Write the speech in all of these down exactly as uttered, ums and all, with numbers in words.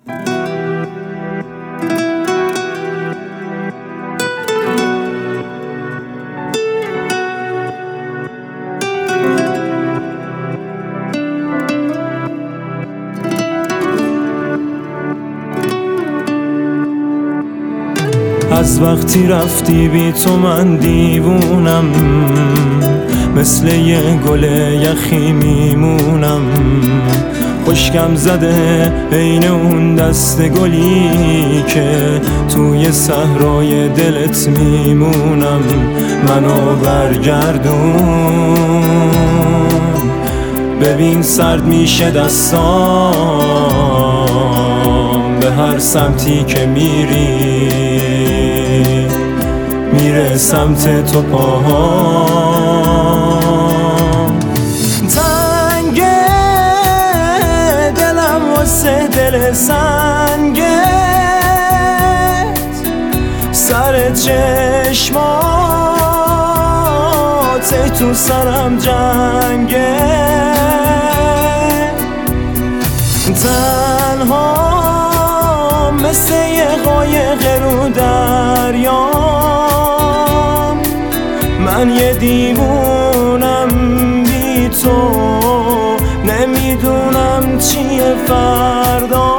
از وقتی رفتی بی تو من دیوونم، مثل یه گل یخی میمونم. خشکم زده عین اون دست گلی که توی صحرای دلت میمونم. منو برگردون، ببین سرد میشه دستام، به هر سمتی که میری میره سمت تو پاهام. تنگ دلم واسه دل سنگت، سر چشمات ای تو سرم جنگه. تنها مثل یه قایق رو دریام، من یه دیوونم بی تو، نمیدونم چیه فردا.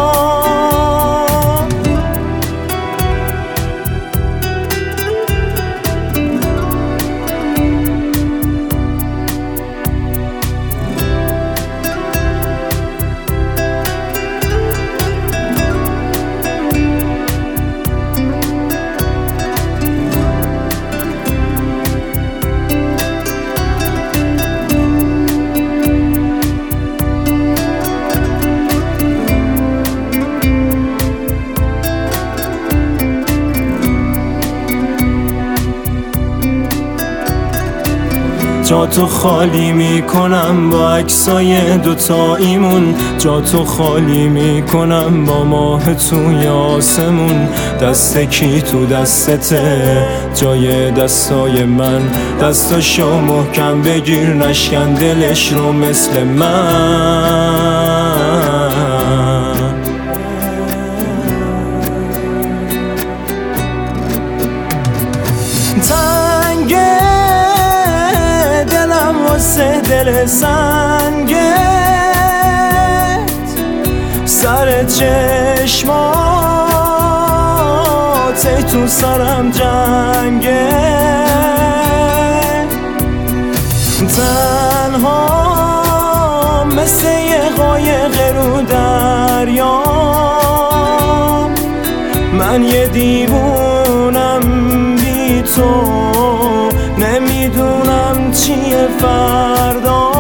جاتو خالی میکنم با عکسای دوتاییمون، جاتو خالی میکنم با ماه توی آسمون. دست کی تو دستته جای دستای من، دستاشو محکم بگیر نشکن دلش رو مثل من. تنگه واسه دل سنگت، سر چشمات ای تو سرم جنگه. تنها مثل یه قایق رو دریام، من یه دیوونم بی تو، نمیدونم چیه فردا.